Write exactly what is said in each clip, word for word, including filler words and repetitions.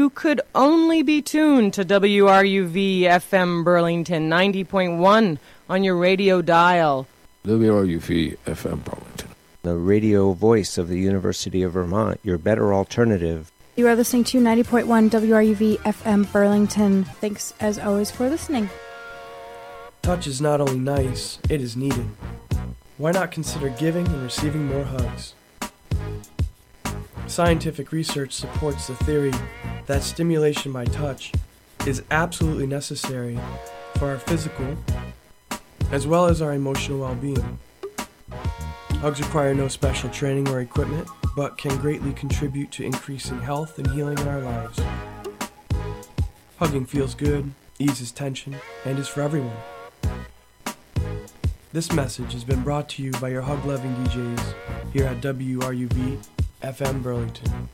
you could only be tuned to W R U V F M Burlington ninety point one on your radio dial. W R U V F M Burlington, the radio voice of the University of Vermont, your better alternative. You are listening to ninety point one W R U V F M Burlington. Thanks, as always, for listening. Touch is not only nice, it is needed. Why not consider giving and receiving more hugs? Scientific research supports the theory that stimulation by touch is absolutely necessary for our physical as well as our emotional well-being. Hugs require no special training or equipment, but can greatly contribute to increasing health and healing in our lives. Hugging feels good, eases tension, and is for everyone. This message has been brought to you by your hug-loving D Js here at W R U V F M Burlington.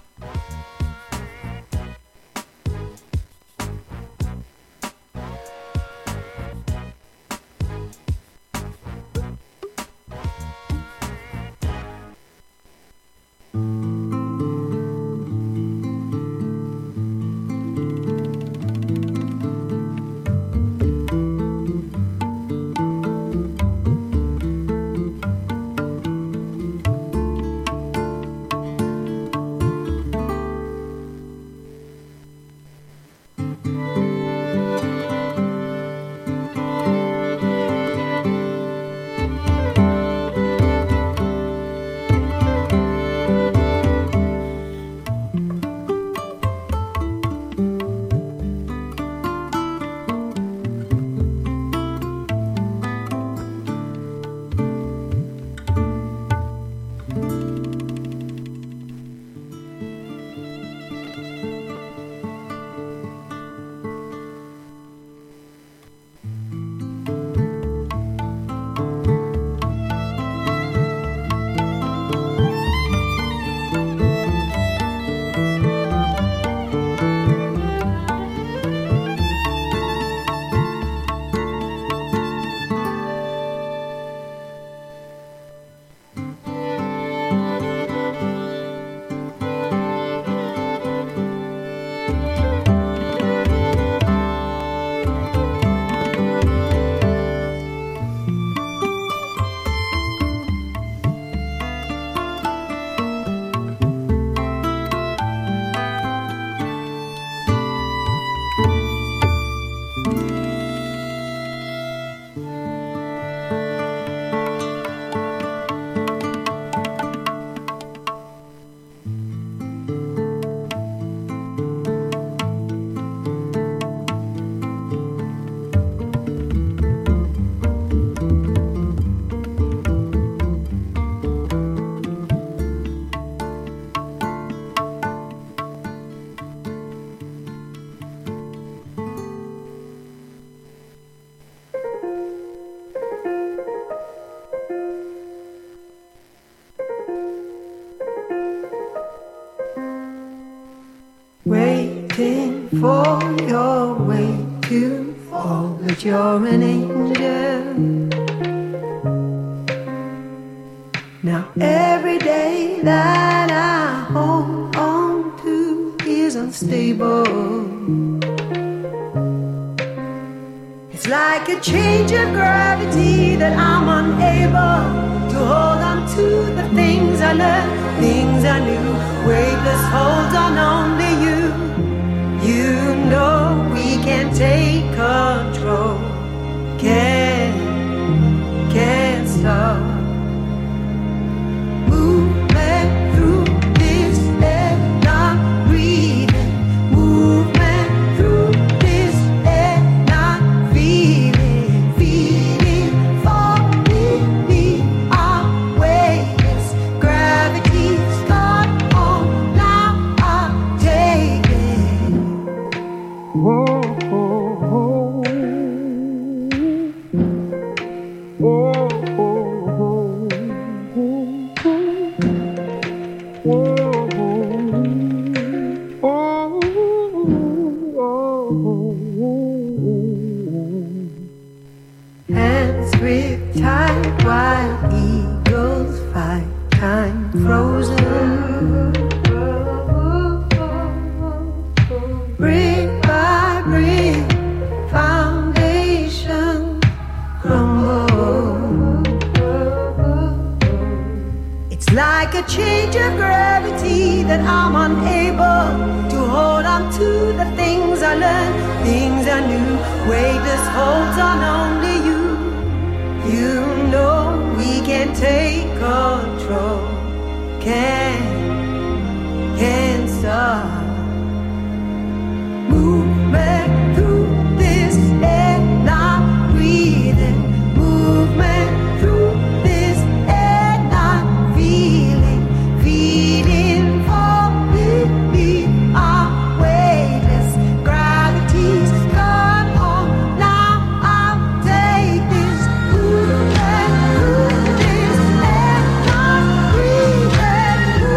Waiting for your way to fall, that you're an angel. Now every day that I hold on to is unstable. It's like a change of gravity that I'm unable to hold on to the things I learned, things I knew. Weightless holds on only you. You know we can take control. Can't, can't stop. Movement through this air, not breathing. Movement through this air, not feeling. Feeling, falling, we are weightless. Gravity's gone on, now I'm taking. Whoa, whoa, whoa. Whoa, whoa, whoa. Hands grip tight while eagles fight, time frozen. like a change of gravity that I'm unable to hold on to the things I learned, things I knew. Weightless holds on only you. You know we can take control. Can, can stop. Movement through this air, not breathing. Movement through this air, not feeling. Feeling falling beneath our weightless gravity's gone home. Now I'll take this movement through this air, not breathing.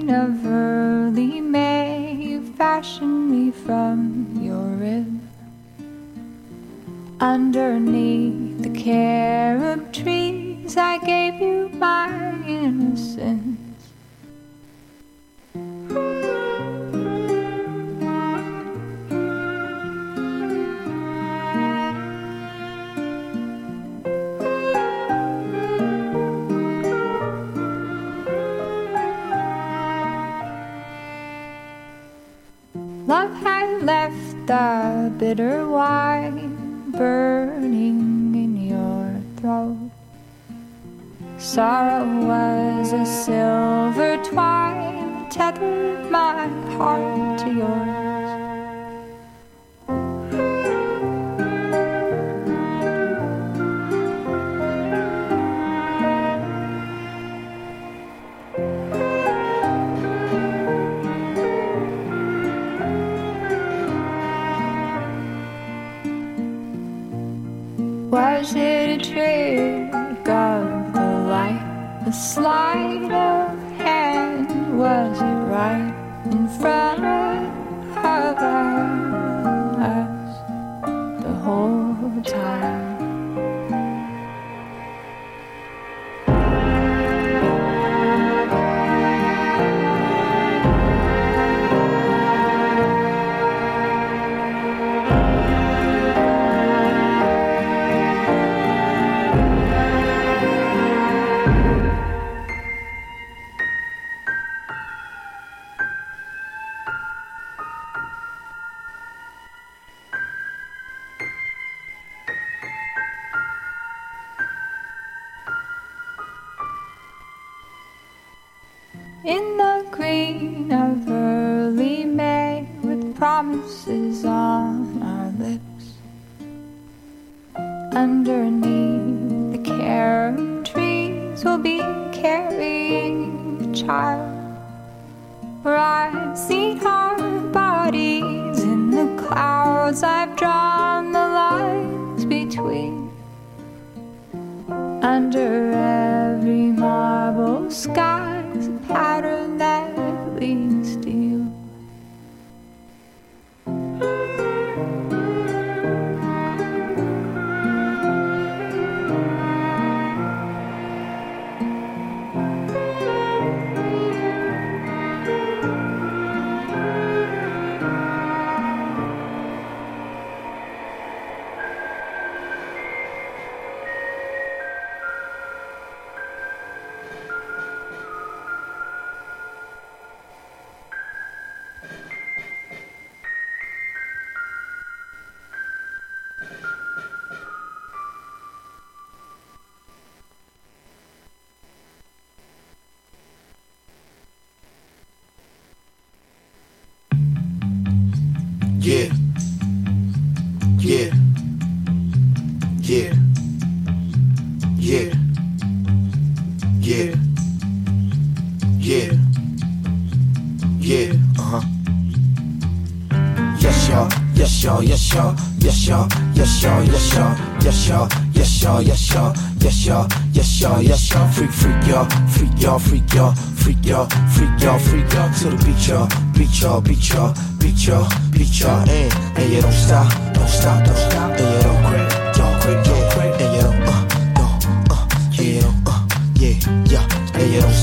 green of early May, you fashioned me from your rib. Underneath the carob trees, I gave you my innocence. Love had left the bitter wine burning in your throat. Sorrow was a silver twine, tethered my heart to yours. Was it a trick of the light, a sleight of hand? Was it right in front of us the whole time? In the green of early May, with promises on our lips, underneath the carob trees, we'll be carrying a child. Where I've seen our bodies in the clouds, I've drawn the lines between. Under every marble sky's a pattern that leads to you. Yeah, yeah, yeah, yeah, yeah, yeah, yeah, uh-huh. Yes, y'all, yes, y'all, yes, y'all, yes, y'all, yes, y'all, yes, y'all, yes, y'all, yes, y'all, yes, y'all, yes, y'all, yes, y'all, yes, y'all, freak, freak, y'all, freak, y'all, freak, y'all, freak, y'all, freak, y'all, freak, y'all, to the beat, y'all, beat, y'all, beat, y'all, beat, y'all, beat, y'all, and, and you don't stop, don't stop, don't stop, and you don't quit, don't quit, don't quit, and you don't, uh, don't, uh, yeah, you don't, uh, yeah, yeah, and you don't